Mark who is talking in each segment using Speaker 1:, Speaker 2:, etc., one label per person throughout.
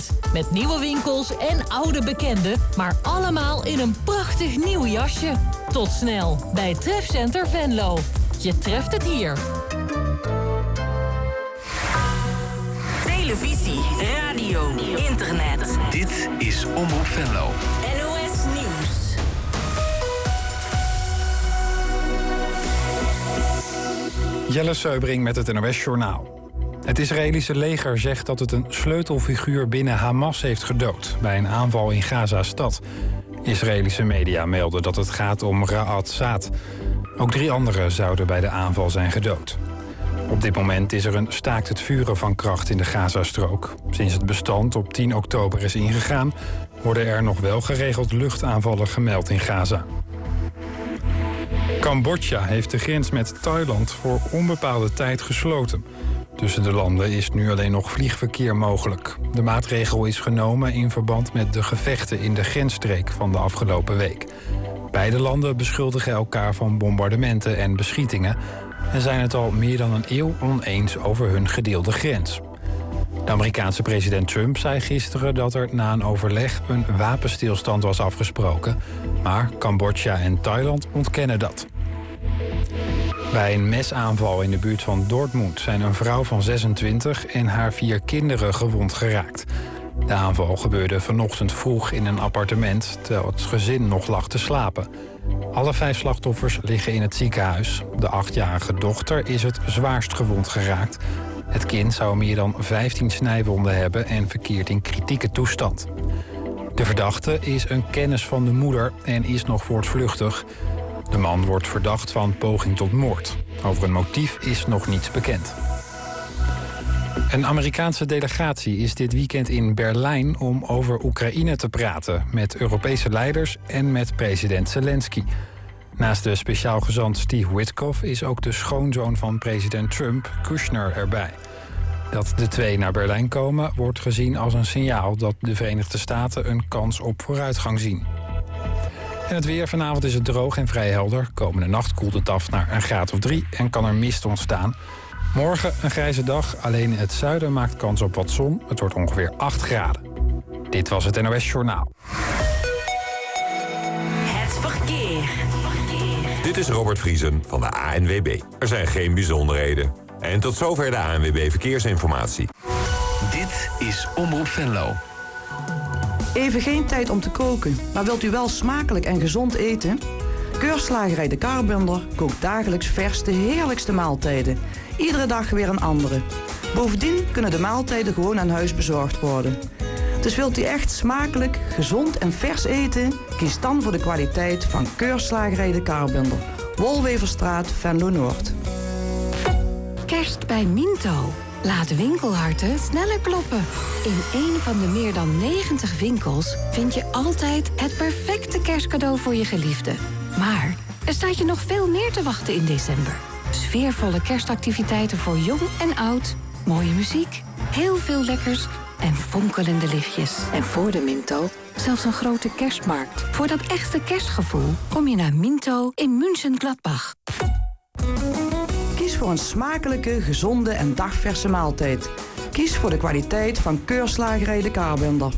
Speaker 1: weekend. Met nieuwe winkels en oude bekenden, maar allemaal in een prachtig nieuw jasje. Tot snel bij Trefcenter Venlo. Je treft het hier.
Speaker 2: Televisie, radio, internet.
Speaker 3: Dit is Omroep Venlo.
Speaker 2: NOS Nieuws.
Speaker 4: Jelle Seubring met het NOS Journaal. Het Israëlische leger zegt dat het een sleutelfiguur binnen Hamas heeft gedood bij een aanval in Gaza-stad. Israëlische media melden dat het gaat om Ra'ad Saad. Ook 3 anderen zouden bij de aanval zijn gedood. Op dit moment is er een staakt het vuren van kracht in de Gazastrook. Sinds het bestand op 10 oktober is ingegaan, worden er nog wel geregeld luchtaanvallen gemeld in Gaza. Cambodja heeft de grens met Thailand voor onbepaalde tijd gesloten. Tussen de landen is nu alleen nog vliegverkeer mogelijk. De maatregel is genomen in verband met de gevechten in de grensstreek van de afgelopen week. Beide landen beschuldigen elkaar van bombardementen en beschietingen en zijn het al meer dan een eeuw oneens over hun gedeelde grens. De Amerikaanse president Trump zei gisteren dat er na een overleg een wapenstilstand was afgesproken, maar Cambodja en Thailand ontkennen dat. Bij een mesaanval in de buurt van Dortmund zijn een vrouw van 26 en haar 4 kinderen gewond geraakt. De aanval gebeurde vanochtend vroeg in een appartement, terwijl het gezin nog lag te slapen. Alle 5 slachtoffers liggen in het ziekenhuis. De 8-jarige dochter is het zwaarst gewond geraakt. Het kind zou meer dan 15 snijwonden hebben en verkeert in kritieke toestand. De verdachte is een kennis van de moeder en is nog voortvluchtig. De man wordt verdacht van poging tot moord. Over een motief is nog niets bekend. Een Amerikaanse delegatie is dit weekend in Berlijn om over Oekraïne te praten met Europese leiders en met president Zelensky. Naast de speciaal gezant Steve Witkoff is ook de schoonzoon van president Trump, Kushner, erbij. Dat de 2 naar Berlijn komen wordt gezien als een signaal dat de Verenigde Staten een kans op vooruitgang zien. En het weer. Vanavond is het droog en vrij helder. Komende nacht koelt het af naar een graad of 3 en kan er mist ontstaan. Morgen een grijze dag. Alleen in het zuiden maakt kans op wat zon. Het wordt ongeveer 8 graden. Dit was het NOS Journaal.
Speaker 2: Het verkeer.
Speaker 5: Dit is Robert Vriesen van de ANWB. Er zijn geen bijzonderheden. En tot zover de ANWB Verkeersinformatie.
Speaker 3: Dit is Omroep Venlo.
Speaker 6: Even geen tijd om te koken, maar wilt u wel smakelijk en gezond eten? Keurslagerij De Karbender kookt dagelijks vers de heerlijkste maaltijden. Iedere dag weer een andere. Bovendien kunnen de maaltijden gewoon aan huis bezorgd worden. Dus wilt u echt smakelijk, gezond en vers eten? Kies dan voor de kwaliteit van Keurslagerij De Karbender. Wolweverstraat, Venlo Noord.
Speaker 7: Kerst bij Minto. Laat winkelharten sneller kloppen. In een van de meer dan 90 winkels vind je altijd het perfecte kerstcadeau voor je geliefde. Maar er staat je nog veel meer te wachten in december. Sfeervolle kerstactiviteiten voor jong en oud, mooie muziek, heel veel lekkers en fonkelende lichtjes. En voor de Minto zelfs een grote kerstmarkt. Voor dat echte kerstgevoel kom je naar Minto in München-Gladbach.
Speaker 6: Kies voor een smakelijke, gezonde en dagverse maaltijd. Kies voor de kwaliteit van Keurslagerij De Karbender.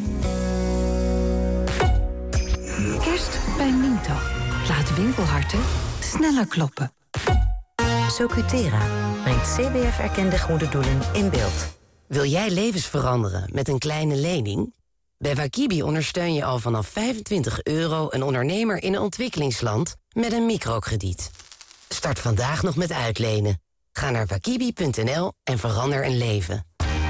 Speaker 7: Kerst bij Minto. Laat winkelharten sneller kloppen.
Speaker 8: Socutera brengt CBF-erkende goede doelen in beeld.
Speaker 9: Wil jij levens veranderen met een kleine lening? Bij Wakibi ondersteun je al vanaf €25 een ondernemer in een ontwikkelingsland met een microkrediet. Start vandaag nog met uitlenen. Ga naar wakibi.nl en verander een leven.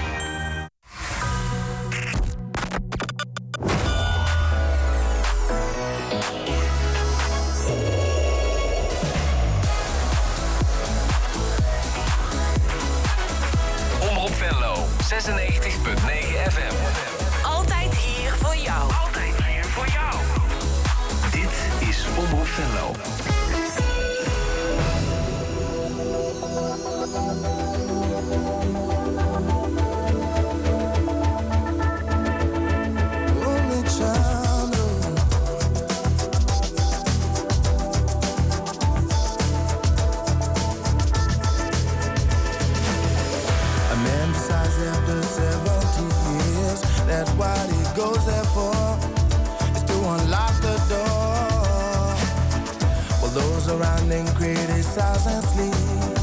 Speaker 3: Omroep Venlo, 96.9 FM.
Speaker 2: Altijd hier voor jou.
Speaker 3: Altijd hier voor jou. Dit is Omroep Venlo.
Speaker 10: that what he goes there for is to unlock the door. While those around him criticize and sleep.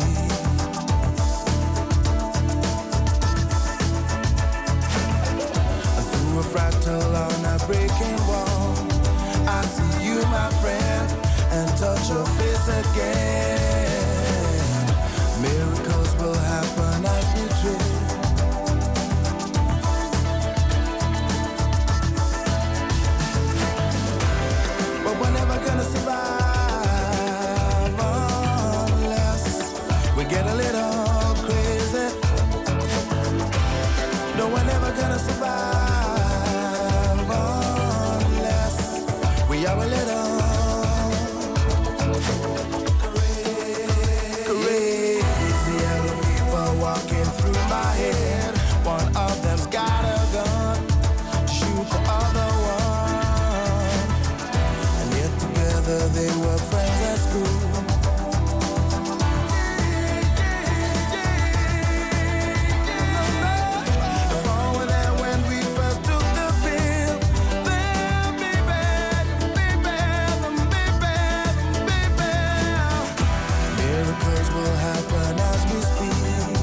Speaker 10: Through a fractal on a breaking wall, I see you, my friend, and touch your face again. Miracles will happen as we dream. But we're never gonna survive unless we get a little crazy. No, we're never gonna survive unless we are a little crazy. Yellow people walking through my head. One of them's got a gun to shoot the other one. And yet together they were friends at school. If all were there when we first took the pill, then baby, miracles will happen as we speak.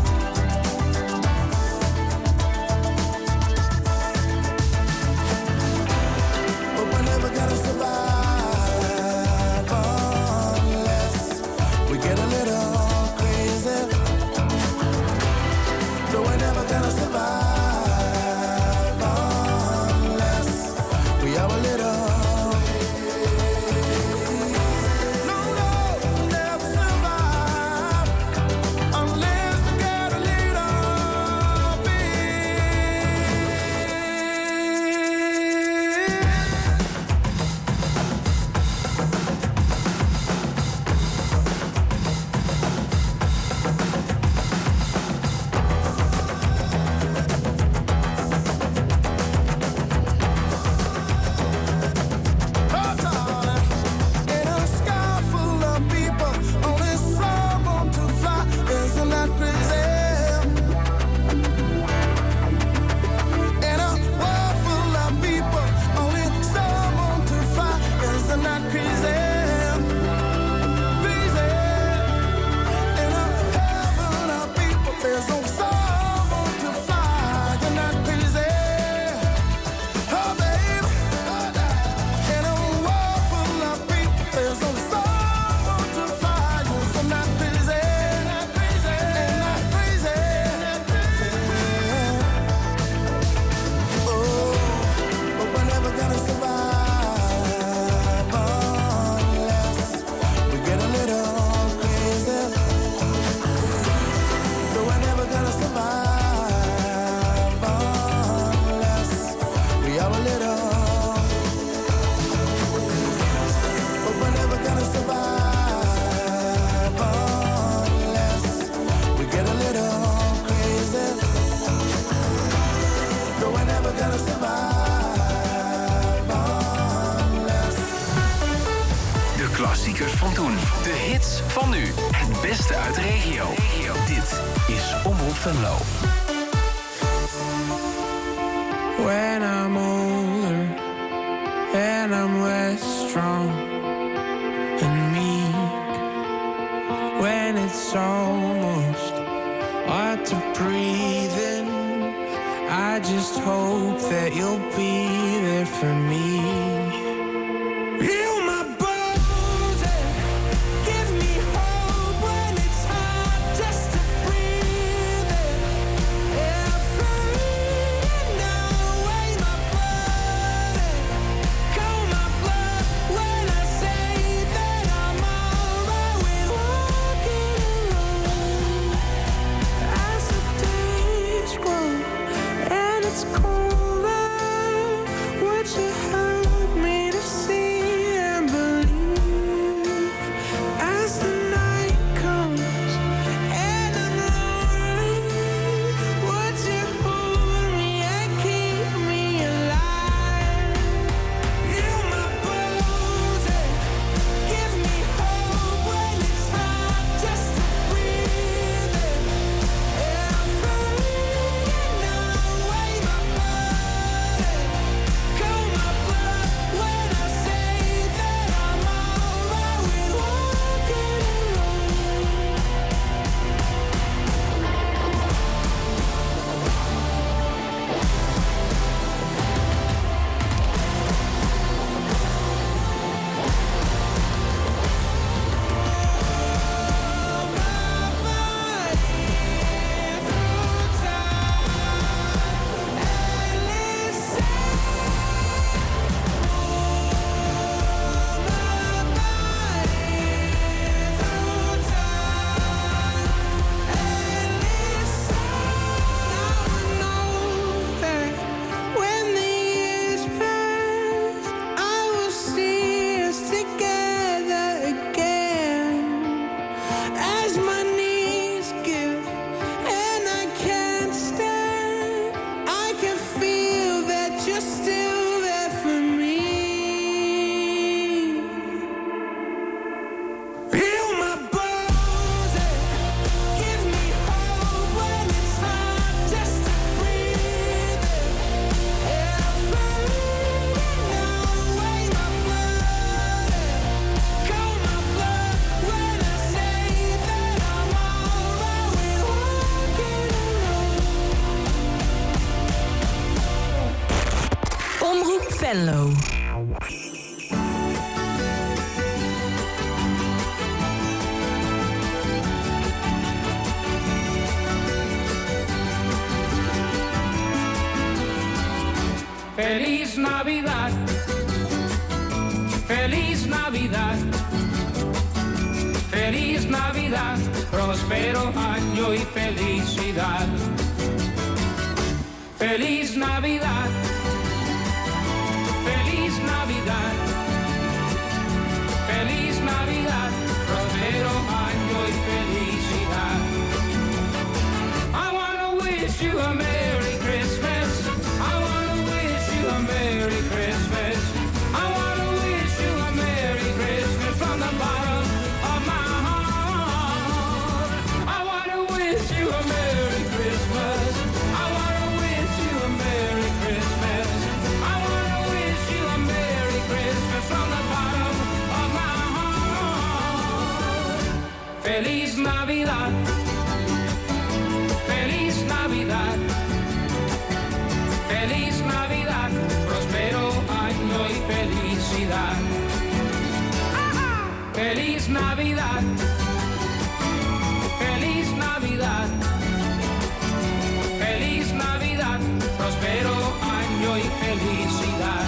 Speaker 10: But we're never gonna survive unless we get a little crazy. No, we're never gonna survive unless we are a little. No, never survive unless we get a little in a sky full of people, only some want to fly. Isn't that crazy? In a world full of people, only some want to fly. Isn't that crazy? Crazy. In a heaven of people, there's only some want to fly. Isn't that crazy? Oh, babe. In a world full of people, there's only some want to fly. Isn't that crazy? Isn't that crazy? Oh, but we're never gonna survive unless we get a little crazy. No, we're never gonna survive unless we are a little. But we're never gonna survive unless we get a little crazy. No, we're never gonna survive unless.
Speaker 3: De klassiekers van toen. De hits van nu. Het beste uit de regio. Dit is Omroep Venlo.
Speaker 10: When I'm older and I'm less strong and meek, when it's almost hard to breathe in, I just hope that you'll be there for me. Heal my bones and give me hope when it's hard just to breathe in. Afraid away my blood and calm my blood when I say that I'm alright with walking alone. As the days grow and it's colder, would you help me to see
Speaker 2: Venlo.
Speaker 11: Feliz Navidad, Feliz Navidad, Feliz Navidad, próspero año y felicidad. Feliz Navidad, Feliz Navidad, Feliz Navidad, próspero año y felicidad. I wanna wish you a Merry Christmas. I wanna wish you a Merry Christmas. I wanna wish you a Merry Christmas from the bottom of my heart. I wanna wish you a Merry Christmas. I wanna wish you a Merry Christmas. I wanna wish you a Merry Christmas from the bottom of my heart. Feliz Navidad. Feliz Navidad. Feliz Navidad, próspero año y felicidad. Feliz Navidad, Feliz Navidad, Feliz Navidad, próspero año y felicidad.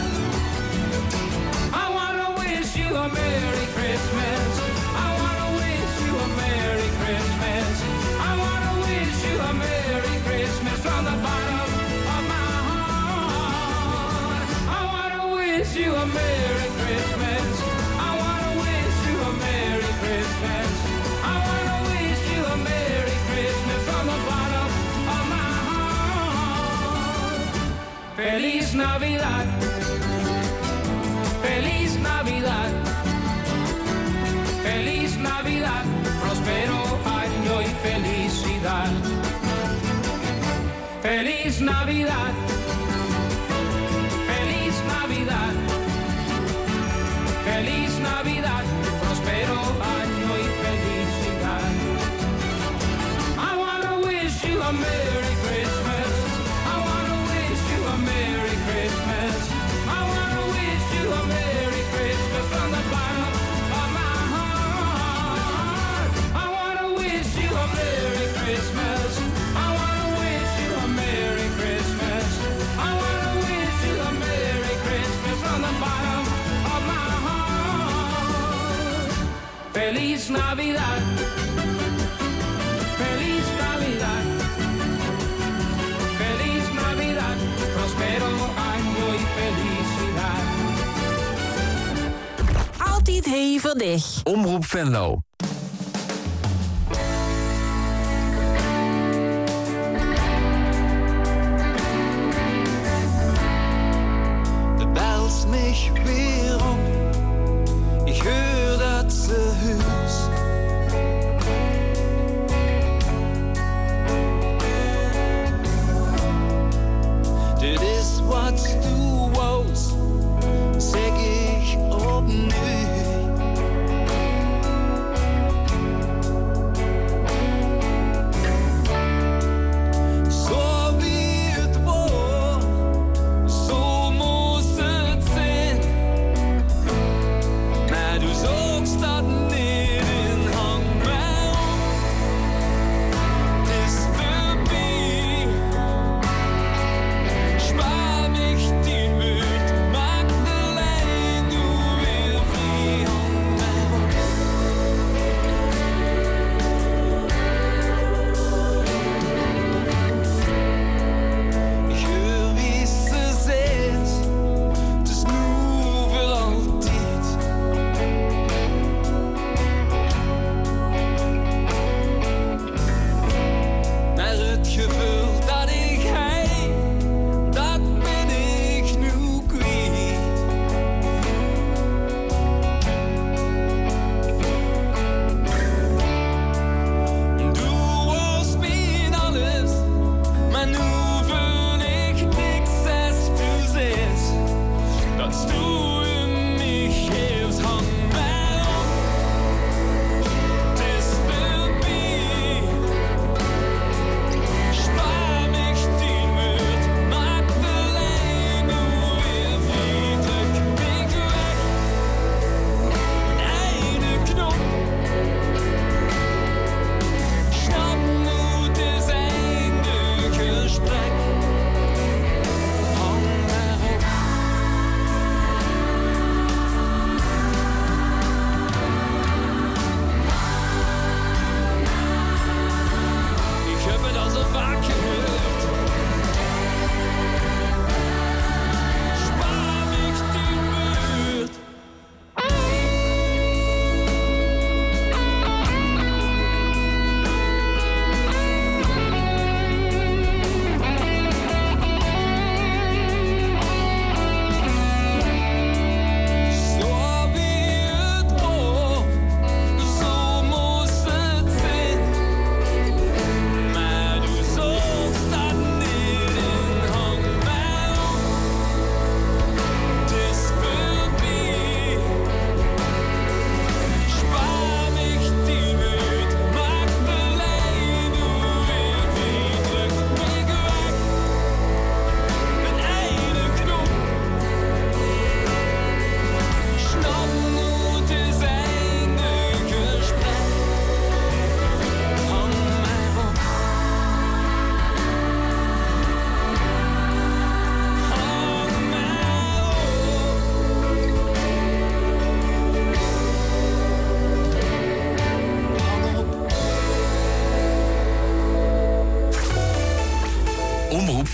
Speaker 11: I wanna wish you a Merry Christmas. I wanna wish you a Merry Christmas. I wanna wish you a Merry Christmas from the bottom of my heart. I wanna wish you a Merry Christmas. I wanna wish you a Merry Christmas. I wanna wish you a Merry Christmas from the bottom of my heart. Feliz Navidad. Feliz Navidad. Feliz Navidad. Próspero año y felicidad. Feliz Navidad. Feliz Navidad. Feliz Navidad. Próspero año y felicidad. I wanna wish you a Merry Christmas. I wanna wish you a Merry Christmas. I wanna wish you a Merry Christmas from the bottom of my heart. I wanna wish you a Merry Christmas. I wanna wish you a Merry Christmas. I wanna wish you a Merry Christmas from the bottom of my heart. Feliz Navidad. Feliz Navidad. Feliz Navidad. Próspero año y felicidad.
Speaker 2: Altijd hevig.
Speaker 3: Omroep Venlo.
Speaker 10: Du bellst mich weer op. Ich höre dat ze huis. Dit is wat du wous, zeg ik opnieuw. Zo wie het was, zo moest het zijn. Maar du zoekst dat niet in hang mij op. Het is voorbij. Spaar mich die Wut, Magdalena.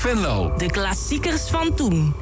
Speaker 3: Venlo.
Speaker 2: De klassiekers van toen.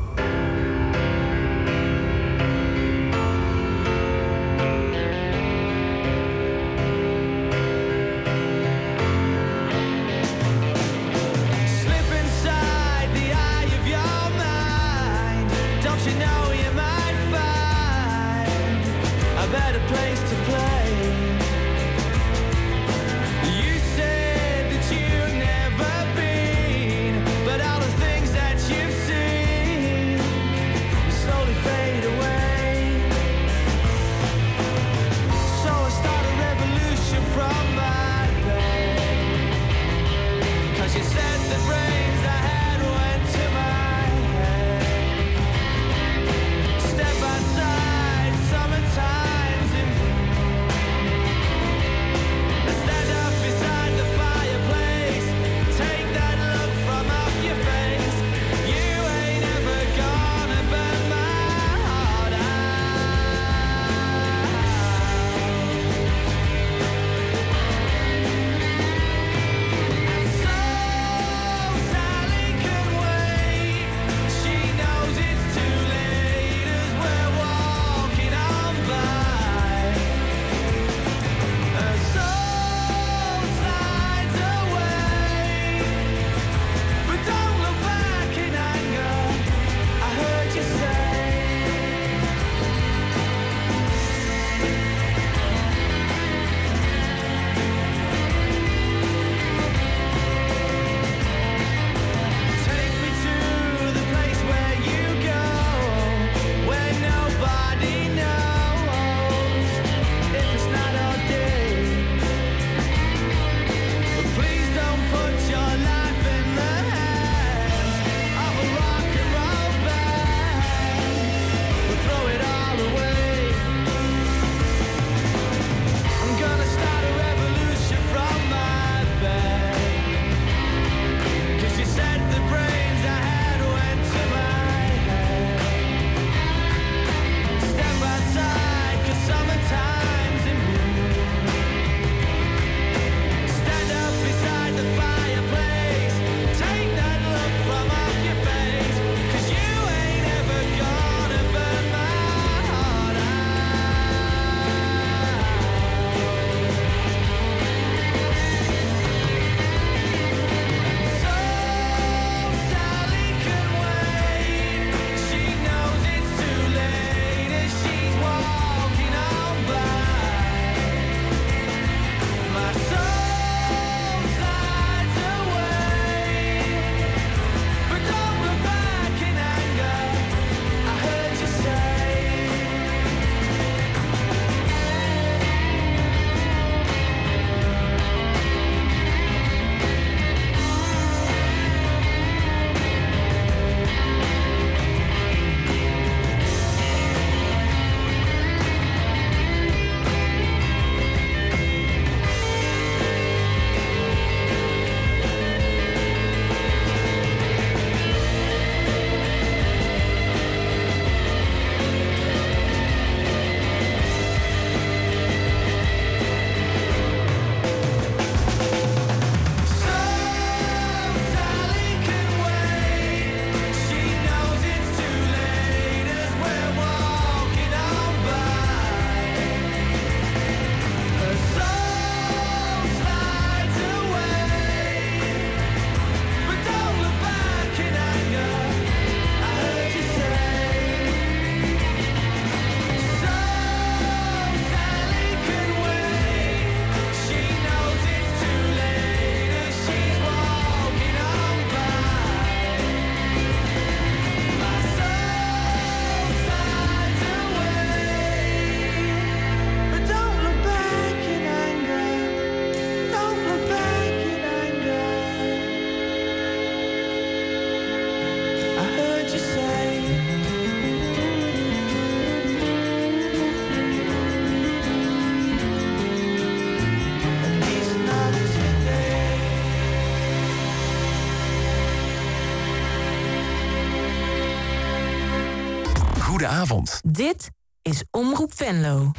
Speaker 3: Goedenavond.
Speaker 2: Dit is Omroep Venlo.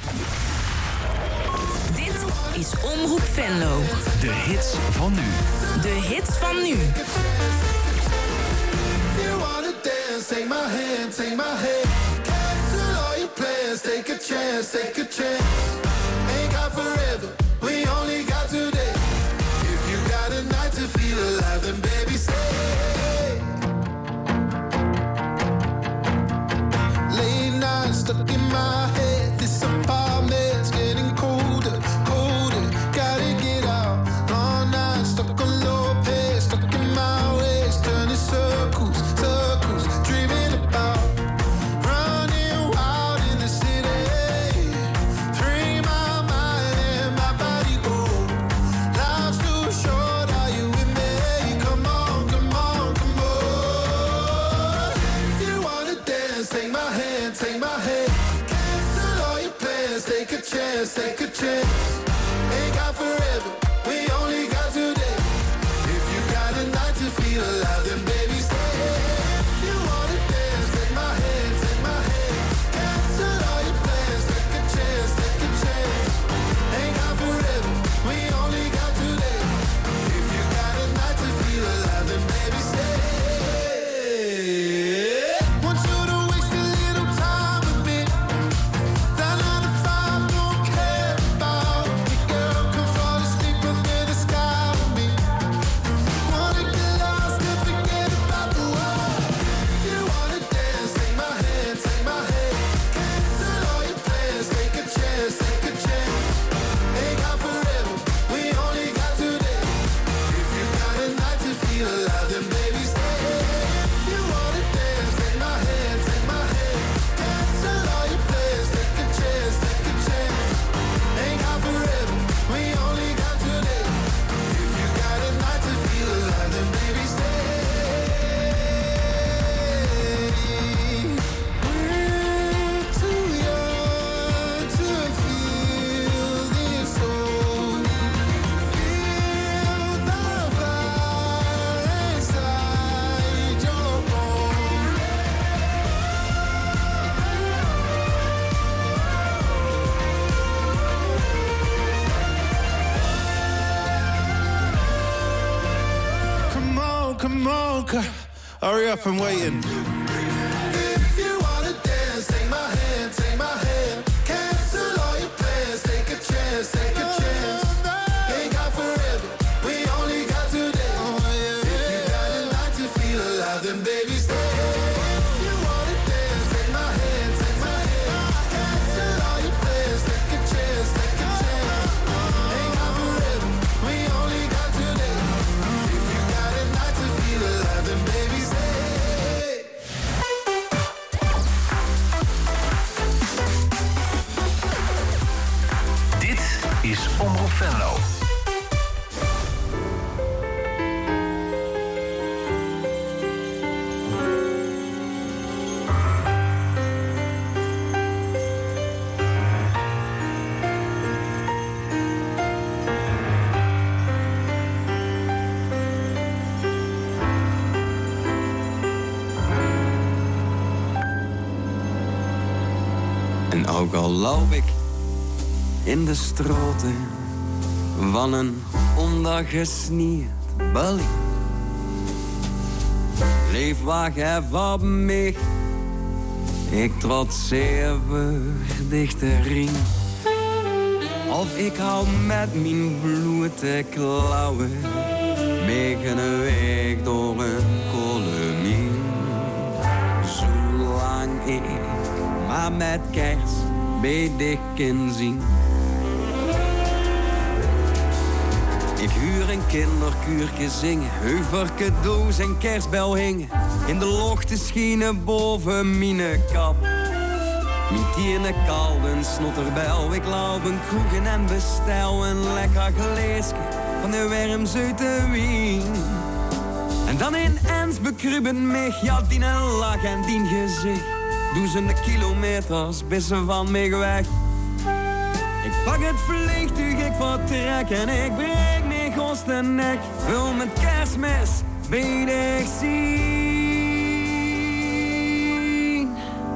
Speaker 2: Dit is Omroep Venlo.
Speaker 3: De hits van nu.
Speaker 2: De hits van nu.
Speaker 10: take my hand, take my hand. Cancel all your plans, take a chance, take a chance. Ain't got forever, we only got today. If you got a night to feel alive, then baby stay. Late night stuck in my head, this apartment's getting colder, colder. Gotta get out, long night stuck on low pace, stuck in my ways, turning circles, circles, dreaming about running wild in the city. Free my mind and my body go. Life's too short, are you with me? Come on, come on, come on. If you wanna dance, take my hand, take my hand. Cancel all your plans, take a chance, take a chance. Ain't got forever, we only got today. If you got a night to feel alive, then baby stay. If you wanna dance, take my hand, take my hand. Cancel all your plans, take a chance, take a chance. Ain't got forever, we only got today. If you got a night to feel alive, then baby stay. Want you to waste a little time with me. That 9 to 5 don't care about me. Girl, come fall asleep under the sky with me. Wanna get lost and forget about the world. If you wanna dance, take my hand, take my hand. Cancel all your plans, take a chance, take a chance. Ain't got forever, we only got today. If you got a night to feel alive, then baby stay. If you wanna dance, take my hand, take my hand. Cancel all your plans, take a chance, take a chance. Ain't got forever, we only got today. If you got a night to feel alive, then baby stay. We're too young to feel this old. Feel the fire inside your bones. Come on, hurry up, I'm waiting. If you wanna dance, take my hand, take my hand. Cancel all your plans, take a chance, take a chance. Ain't got forever, we only got today. If you got a night to feel alive, then baby stay. If you wanna dance, take my hand, take my hand. Cancel all your plans, take a chance, take a chance. Ain't got forever, we only got today. If you got a night to feel alive, then baby stay.
Speaker 3: Dit is Omroep Venlo.
Speaker 12: En ook al loop ik in de stroten van een ongesnierd Berlijn, leef wacht even op mij, ik trotseer dichterin. Of ik hou met mijn blote klauwen mee een weg door een kolomie. Zolang ik maar met kers bij dik kan zien. Ik huur een kinderkuurtje zingen, heuverke doos en kerstbel hingen. In de lochten schienen boven mijn kap. Mijn tierne kalden snotterbel, ik loop een kroegen en bestel een lekker gleesje van de Wermzuite wien. En dan in Ens bekruben mij, ja die een lach en die gezicht. Duizenden kilometers bis ze van mij weg. Ik pak het vliegtuig, ik vertrek en ik breek mijn goste nek. Wil met kerstmis bij dich zien.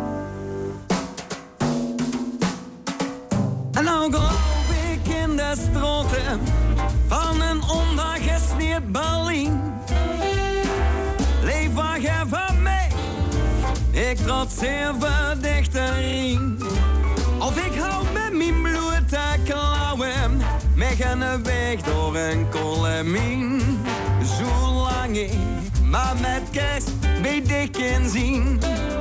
Speaker 12: En nou loop ik in de stroten van een ongesneerd Berlijn. Leef wacht even mee, ik trotseer verdichterin. Of ik hou met mijn bloed te klauwen, met een weg door een kolemien. Zolang ik maar met kerst bij dik kan zien.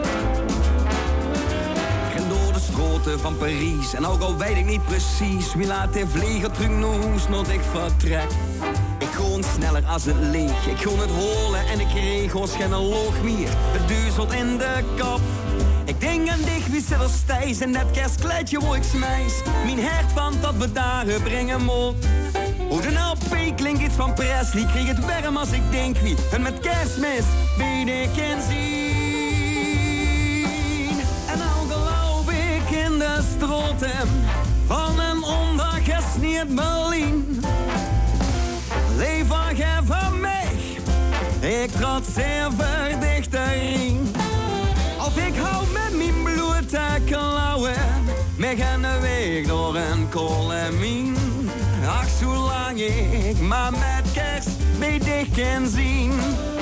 Speaker 12: Door de stroten van Parijs. En ook al weet ik niet precies wie laat de vliegen terug naar huis nog ik vertrek. Ik gewoon sneller als het leeg. Ik gewoon het holen en ik regel geen loog meer. Het duizelt in de kop. Ik denk aan dich wie zit er stijs en dat kerstkleedje wo ik smijs. Mijn hart van dat we daar brengen moet. Hoe de LP klinkt iets van Presley. Kreeg het warm als ik denk wie en met kerstmis wie ik kan zien. En al geloof ik in de stroten van een ondergesneerd Berlijn. Leef er van mij, ik trotseer verdichterin. Of ik hou met mijn bloed te klauwen, met een weg door een kolemien. Ach, zolang ik maar met kerst bij dich kan zien.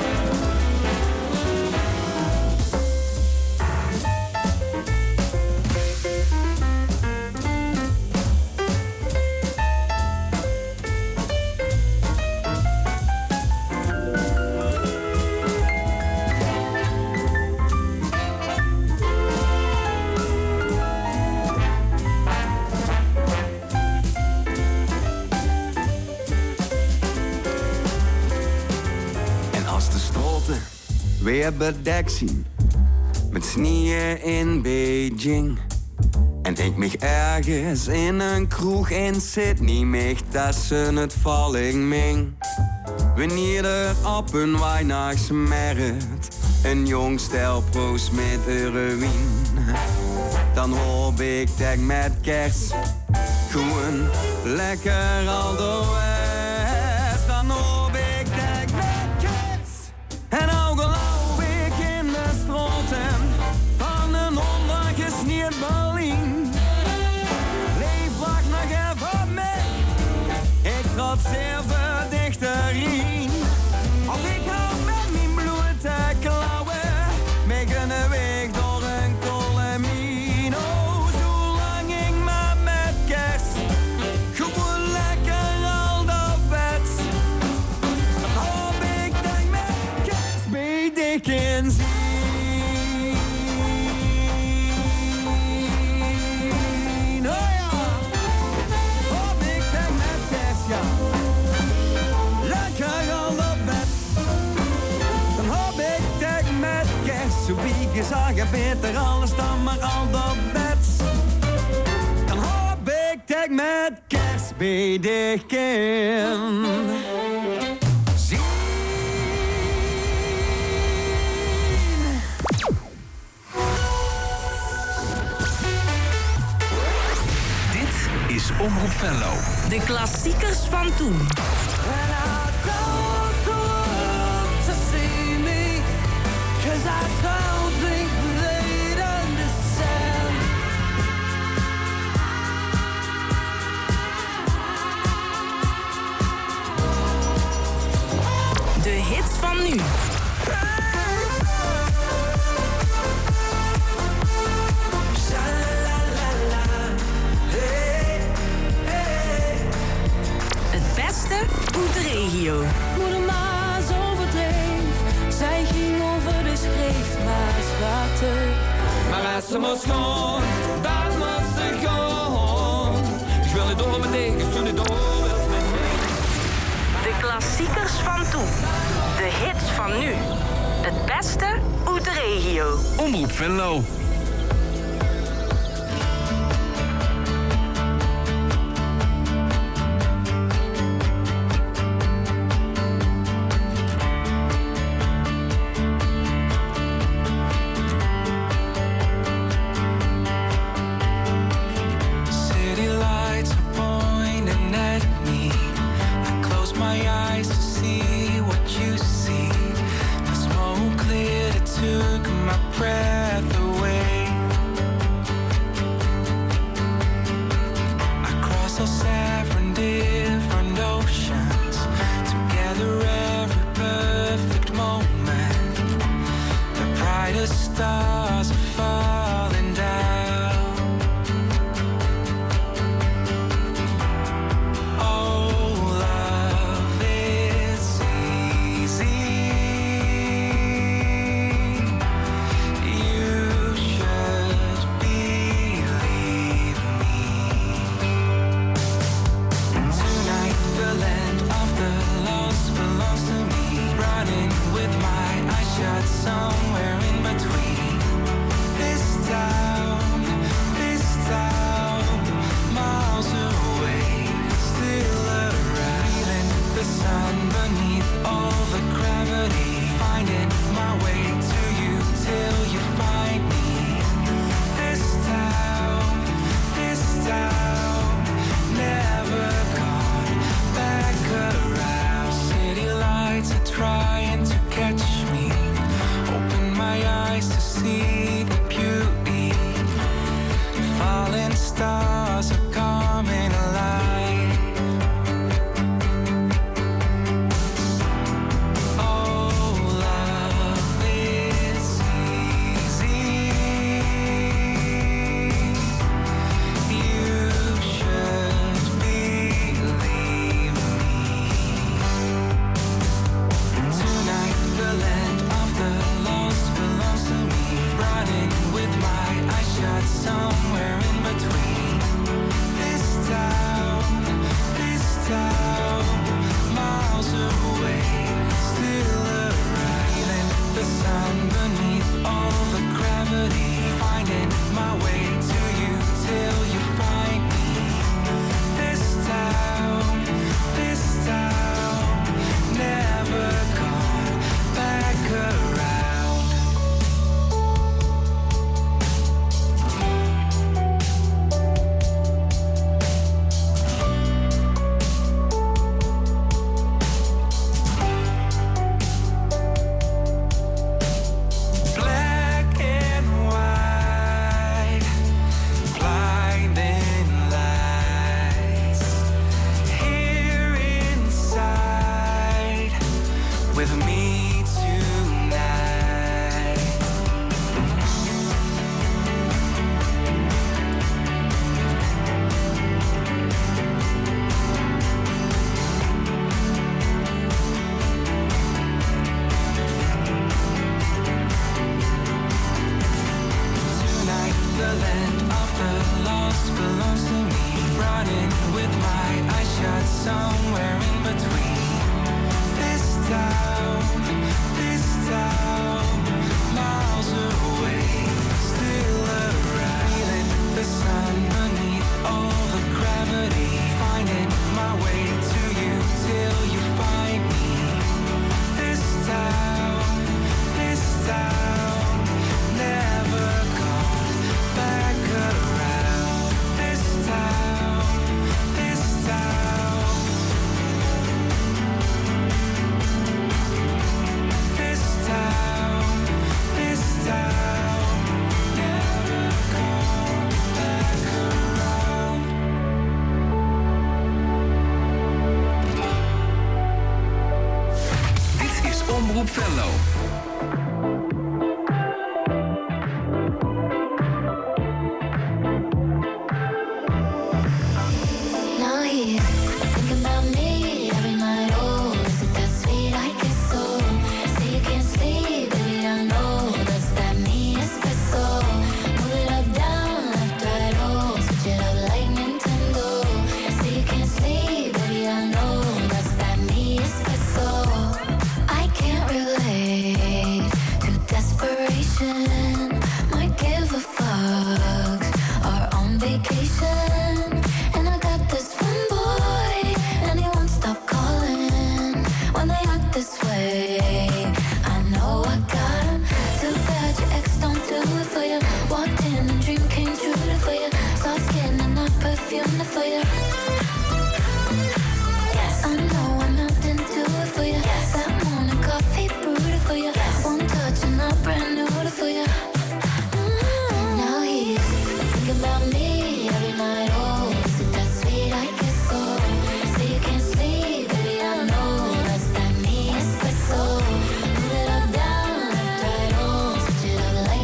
Speaker 12: Weer bedekt zien met sneeuw in Beijing. En ik mich ergens in een kroeg in Sydney mich dat ze het valling ming. Wanneer er op een weihnachtsmarkt een jong stel proost met heroïne, dan hoop ik dat met kerst gewoon lekker al de west. Dan hoop ik dat met kerst en al geloof ik in de stroten van een ondergesneerd Berlijn. Leef wacht nog even mee, ik trotseer verdichterin. Of ik hou met mijn bloed te klauwen, met een weg door een kolemien. Oh, zolang ik maar met kerst gewoon lekker al de bed. Dan hoop ik dat met kerst bij dik in zien. Oh ja, hoop ik dat met kerst, ja. Lekker al de bed. Dan hoop ik dat met kerst, zo wie gezegd beter alles dan maar al de bed. Dan hoop ik dat met kerst bij dik in.
Speaker 3: Dit is Omroep Venlo.
Speaker 2: De klassiekers van toen. De hits van nu. Het beste uit de regio.
Speaker 13: Moeder Maas overdreef, zij ging over de schreef, maar schatte.
Speaker 11: Maar als ze moest gaan, dan moest ze gaan. Ik wil niet door met tegen, toen ik door wil met me.
Speaker 2: De klassiekers van toen. De hits van nu. Het beste uit de regio.
Speaker 3: Omroep Venlo.
Speaker 14: City lights are pointing at me. I close my eyes to see what you see. The smoke cleared, it took my breath away. stars are falling down. Oh, love is easy. You should believe me. Tonight the land of the lost belongs to me. Running with my eyes shut somewhere in between. This town, miles away, still around. Feeling the sun beneath all the gravity. Finding my way to you till you find me. This town, never gone back around. City lights are trying to catch me. Open my eyes to see the beauty. Falling stars are coming alive. Oh, love is easy. You should believe me. Tonight the land of the lost belongs to me. Running with my eyes shut somewhere in between. This town, miles away, still around. Feeling the sun beneath all the gravity. Finding my way to you till you find me. This town, never gone back around. Black and white, blinding lights. Here inside with me tonight. Tonight the land of the lost belongs to me. Running with my eyes shut somewhere in between. This town, miles away, still around. Feeling the sun beneath all the gravity. Finding my way to you till you find me. This town, never gone back around. This town, this town, never gone back around.
Speaker 3: Dit is Omroep Venlo.
Speaker 15: Now he's thinking about me every night. Oh, is it that sweet? I guess so. Say you can't sleep, baby, I know that's that me espresso. Move it up, down, left, right, oh, switch it up like Nintendo. Say you can't sleep, baby, I know that's that me espresso. I can't relate to desperation. Might give a fuck. Are on vacation. And I got this one boy, and he won't stop calling when they act this way. I know I got him. Too bad your ex don't do it for you. Walked in and dream came true for you. Soft skin and not perfume for you. Yes, I know I'm not into it for you. That morning coffee brewed for you. One touch and I'm brand new for you. Now he's thinking about me every night. Oh, is it that sweet? I guess so. Say you can't sleep, baby, I know that's that me espresso. Move it up, down, left, right, oh, switch it up like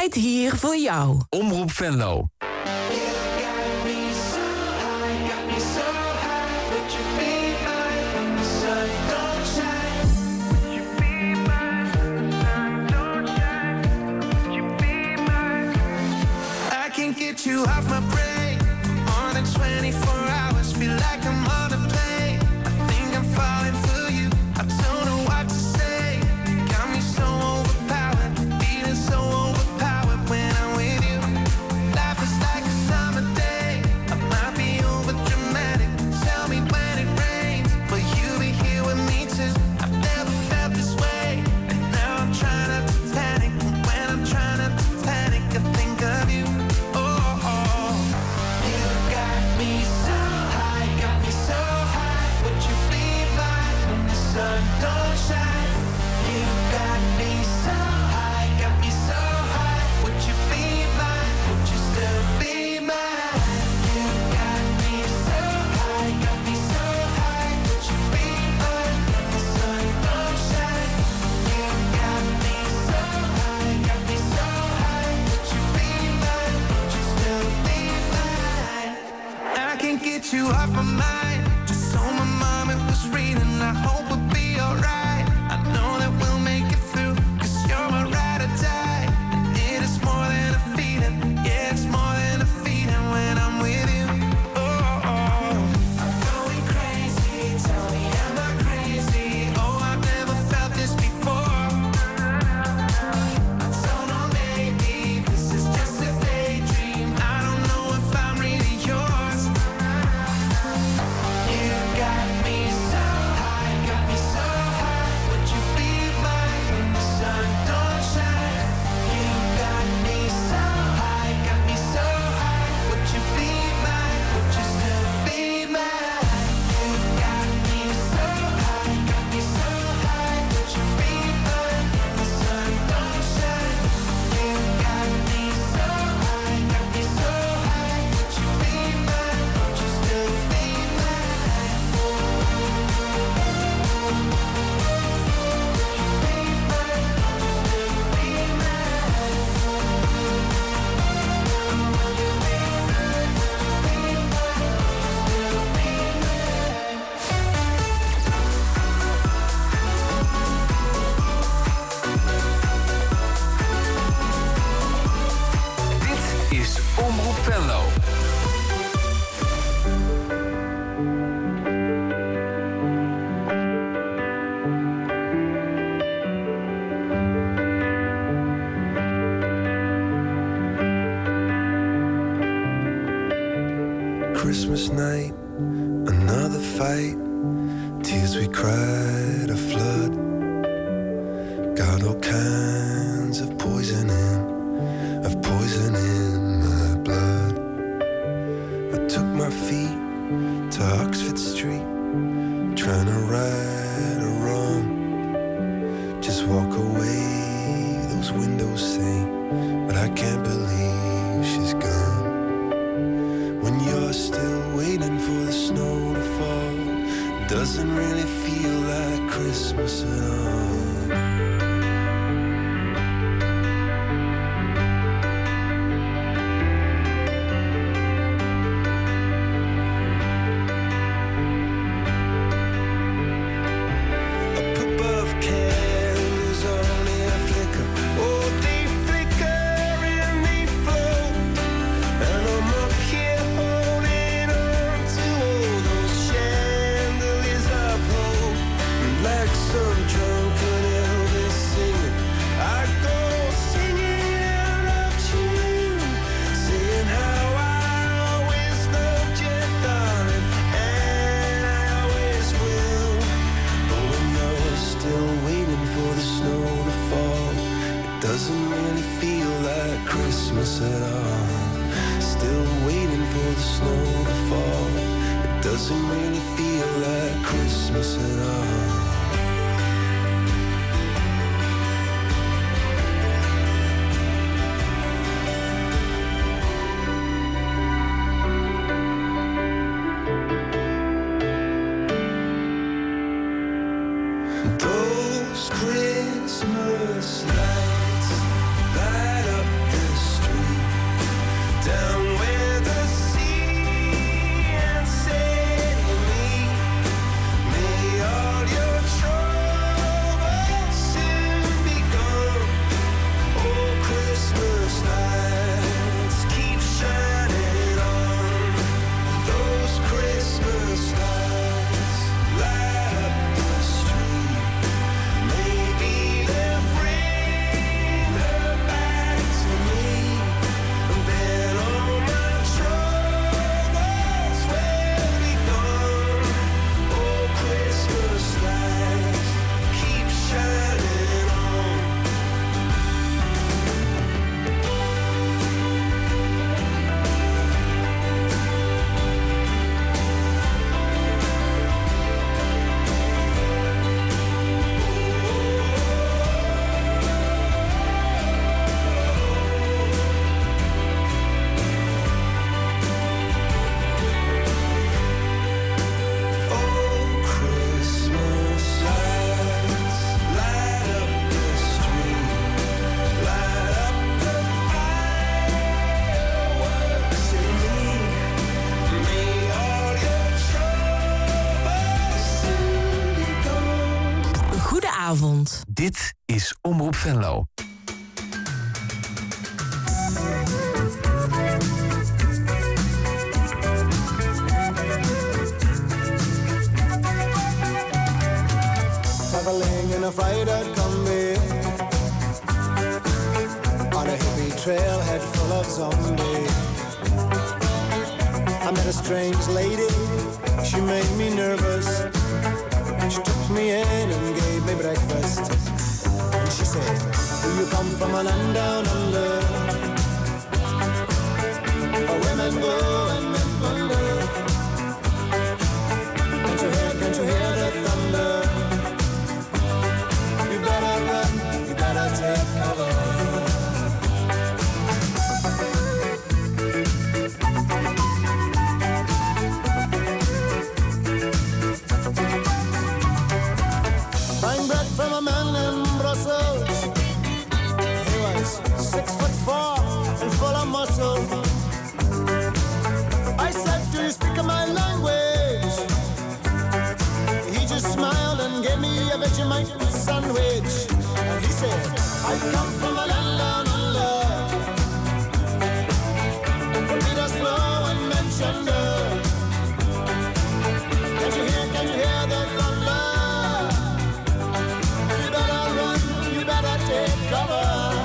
Speaker 16: zit hier voor jou.
Speaker 3: Omroep Venlo.
Speaker 10: Get you off my brain for more than 24 hours. Feel like I'm on a plane. I think I'm falling for you. I don't know what to say. Got me so overpowered, feeling so overpowered when I'm with you. Life is like a summer day. I might be over dramatic. Tell me when it rains, will you be here with me too? I've never felt this way, and now I'm trying not to panic. When I'm trying not to panic, I think of you. Sun don't shine. You got me so high, got me so high. Would you be mine? Would you still be mine? You got me so high, got me so high. Would you be mine? The sun don't shine. You got me so high, got me so high. Would you be mine? Would you still be mine? I can't get you off my mind. Just so my mom it was reading. I hope we'll be alright. I know that we'll make it through, 'cause you're my ride or die. And it is more than a feeling. Yeah, it's more than a feeling when I'm with you. Oh, oh. I'm going crazy. Tell me, am I crazy? Oh, I've never felt this before. I don't know, maybe this is just a daydream. I don't know if I'm really yours. You got me so high, got me so high. Would you be mine when the sun don't shine? You got me so high, got me so high. Would you be mine? Would you still be mine? You got me so high, got me so high. Would you be mine when the sun don't shine? You got me so high, got me so high. Would you be mine? Would you still be mine?
Speaker 3: Dit is Omroep Venlo.
Speaker 17: Christmas night, another fight. Tears we cried, a flood. Got all kinds of poison in my blood. I took my feet to Oxford Street, trying to right a wrong. Just walk away, those windows say, but I can't believe she's gone. When you're still waiting for the snow to fall, it doesn't really feel like Christmas at all. Those Christmas lights light up the
Speaker 1: avond.
Speaker 3: Dit is Omroep Venlo.
Speaker 10: Traveling in a freighter combi on a hippie trailhead full of zombies. I met a strange lady, she made me nervous. She took me in and gave me breakfast. And she said, do you come from a land down under, where women go and men wonder? Can't you hear the thunder? You better run, you better take cover. Buying bread from a man in Brussels. He was 6'4" and full of muscle. I said, do you speak my language? He just smiled and gave me a Vegemite sandwich. And he said, I come from a land down under, where Peter's slow and mentioned her. Can you hear the thunder? You better run, you better take cover.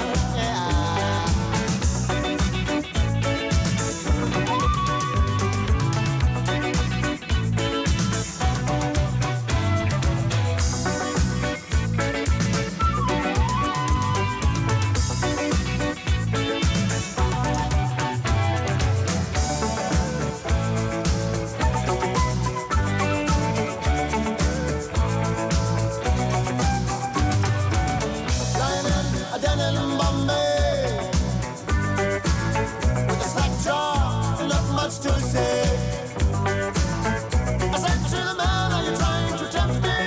Speaker 10: To say, I said to the man, are you trying to tempt me?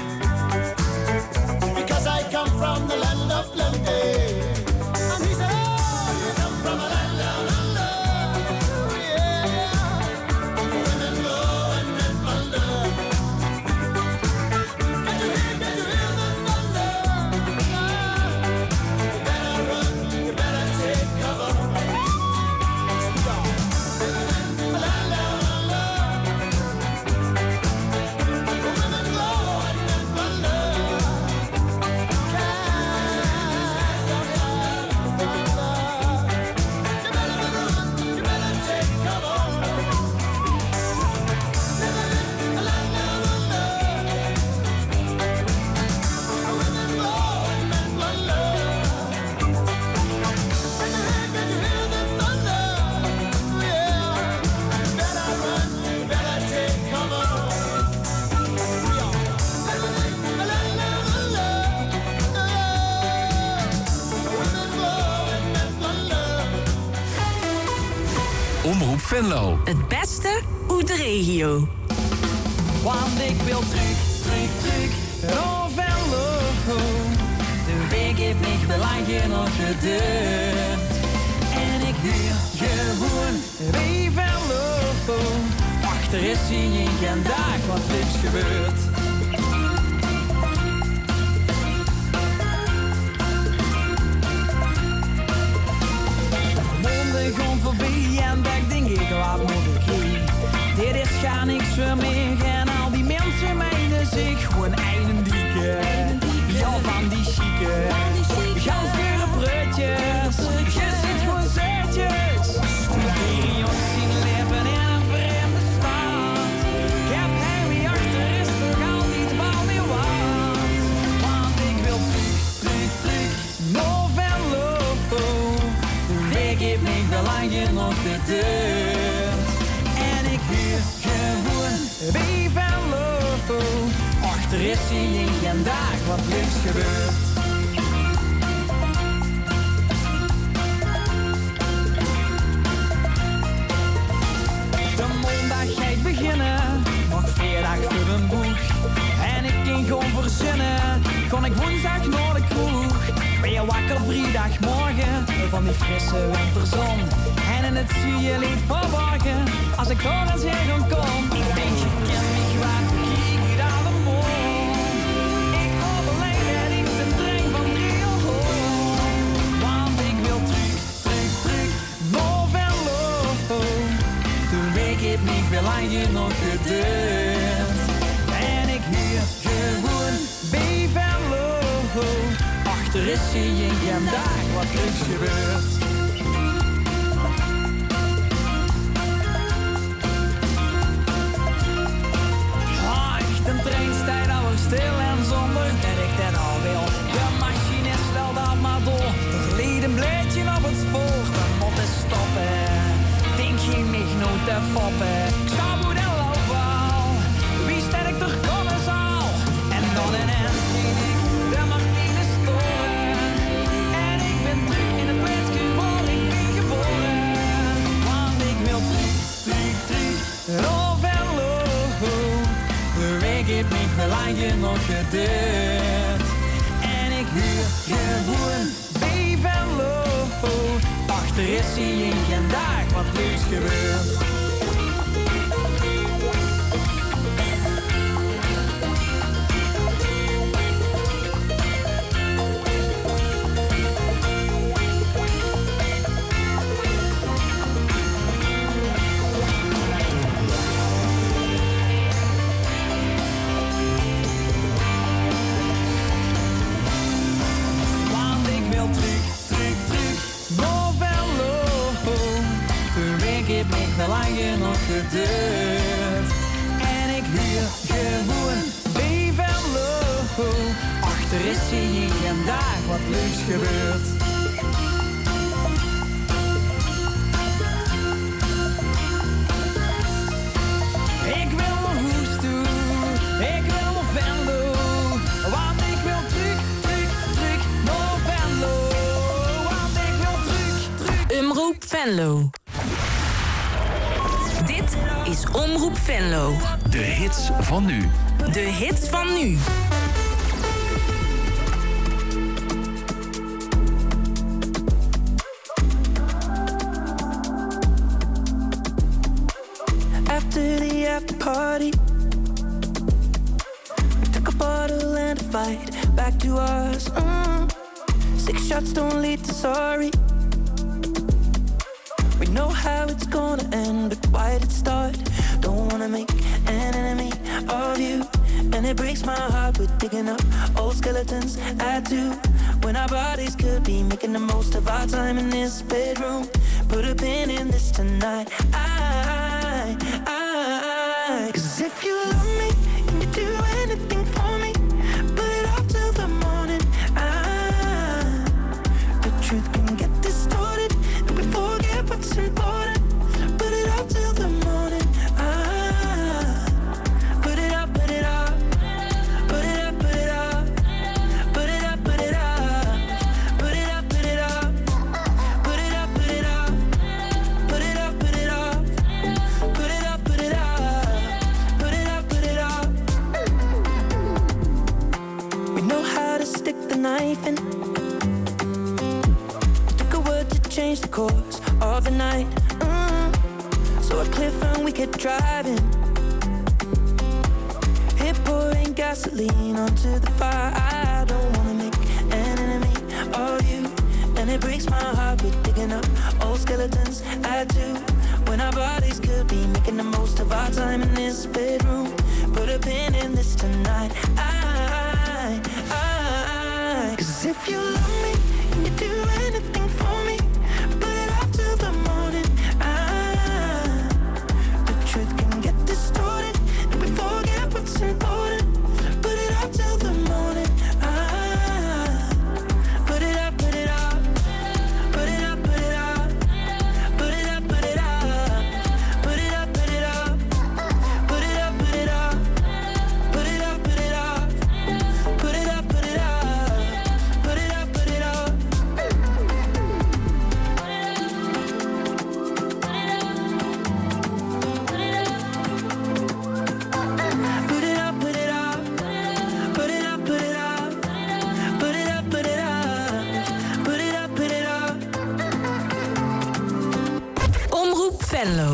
Speaker 10: Because I come from the land of plenty. And he said, oh, you come from a land down under. Yeah, women go and men wonder. Can you hear the thunder? You better run, you better take cover.
Speaker 3: Omroep Venlo.
Speaker 2: Het beste uit de regio.
Speaker 13: Want ik wil terug naar Venlo. De weg heeft niet belangen nog geduurd. En ik wil gewoon bij Venlo. Achter is zie je geen dag wat leuks gebeurt. Monden gewoon voorbij en dat denk ik wat moet ik hier. Dit is ga niks voor mij en al die mensen mijnen zich gewoon eigendieke. Ja, van die chique. Gans dure broodjes, je ziet gewoon zeetjes. Hier jongens zien leven in een vreemde stad. Ik heb Harry achter, is toch altijd wel weer wat. Want ik wil terug, naar Venlo. De weg heeft niet te lang nog geduurd. En ik huur gewoon bij Venlo. Achter is zie je geen dag wat leuks gebeurt. De maandag gaat beginnen, nog vrijdag voor een boeg. En ik ging gewoon verzinnen, kon ik woensdag naar de kroeg. Ben je wakker vrijdagmorgen, van die frisse winterzon. En in het zuurlied verborgen, als ik door een zeggen kom. Ik denk je kent me kwaad, kijk je daar de mond. Ik overleef het achter is zie je geen dag wat leuks gebeurt. De trein staat alweer stil en zonder dat ik dat al wil. De machine stelt dat maar door. Er ligt een bleedje op het spoor. We moeten stoppen. Denk je mij nou te foppen? Ik sta goed en loop al. Wie sterk er komen zal. En dan ineens zie ik de Martine storen. En ik ben terug in het plaatsje waar ik ben geboren. Want ik wil terug, terug, terug. Loof en loop. De week heeft niet lang nog geduurd. En ik huur gewoon Beef en Lo. Achter is zie je geen dag wat leuks gebeurt. Lang nog geduurd. En ik huur gewoon Beef en Lo. Achter is zie je geen dag wat leuks gebeurt. Ik wil nog hoes toe, ik wil nog Venlo. Want ik wil terug, terug, terug naar Venlo. Want ik wil terug, terug.
Speaker 2: Omroep Venlo. Dit is Omroep Venlo.
Speaker 3: De hits van nu.
Speaker 2: De hits van nu.
Speaker 16: After the after party, we took a bottle and a fight back to us. 6 shots don't lead to sorry. We know how it's gonna end, but why did it start? Don't wanna make an enemy of you. And it breaks my heart, we're digging up old skeletons. I do, when our bodies could be making the most of our time in this bedroom. Put a pin in this tonight. Cause if you love me and you do anything for me, put it off till the morning. The truth can get distorted and we forget what's important. Put it off till the morning. Put it up, put it up. Put it up, put it up. Put it up, put it up. Put it up, put it up. Put it up, put it up. Put it up, put it up. Put it up, put it up. Put it up, put it up. We know how to stick the knife in. Took a word to change the course of the night. So a cliff and we kept driving. Hit pouring gasoline onto the fire. I don't wanna make an enemy of you. And it breaks my heart, we're digging up old skeletons. I do, when our bodies could be making the most of our time in this bedroom. Put a pin in this tonight. Cause if you love me and you do anything for me, put it off till the morning. The truth can get distorted and we forget what's important. Put it off till the morning. Put it up, put it up. Put it up, put it up. Put it up, put it up. Put it up, put it up. Put it up, put it up. Put it up, put it up. Put it up, put it up. Put it up, put it up. Put it up, put it up. Put it up, put it up. Put it up, put it up. Put it up, put it up.
Speaker 2: Omroep Venlo.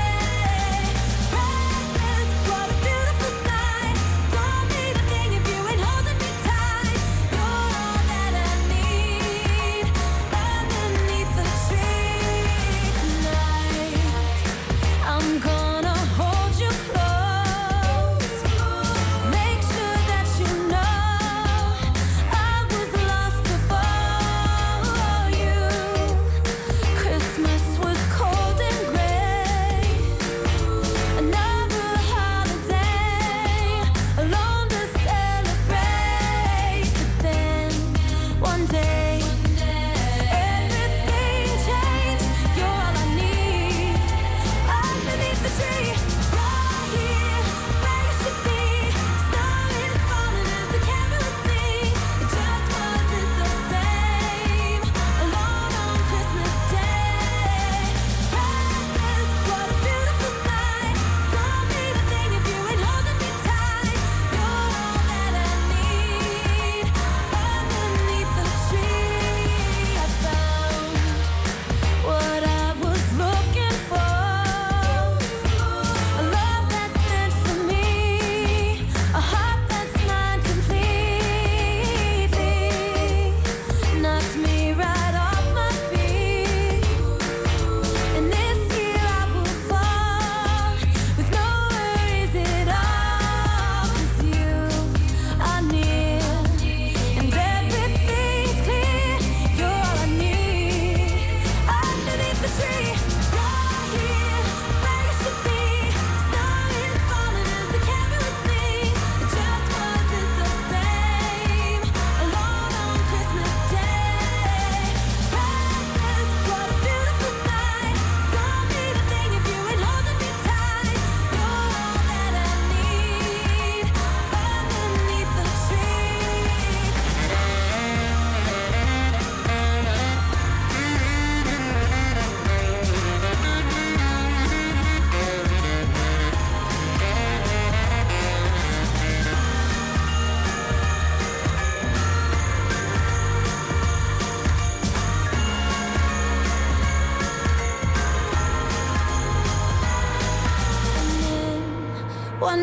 Speaker 15: What a beautiful sight. Don't need a thing if you ain't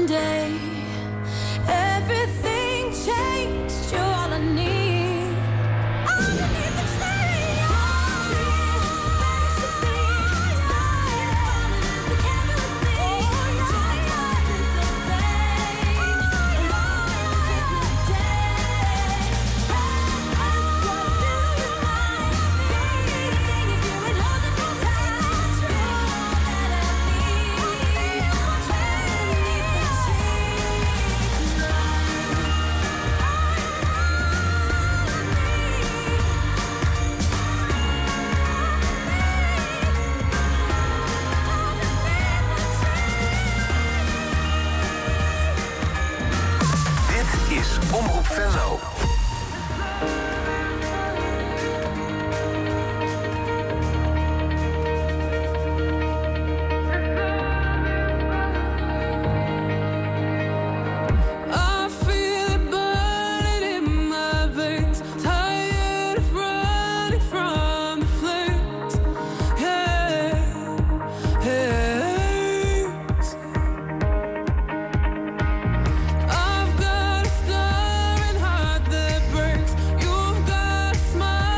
Speaker 15: day. Everything changed, you're all I need. Underneath the tree, all things to be. Started falling as the camera sees. Just wasn't the same. Alone Christmas Day. Past us, what do you find? Dating if you would hold it tight. You're all that I need. Underneath the tree
Speaker 3: Dit is Omroep Venlo.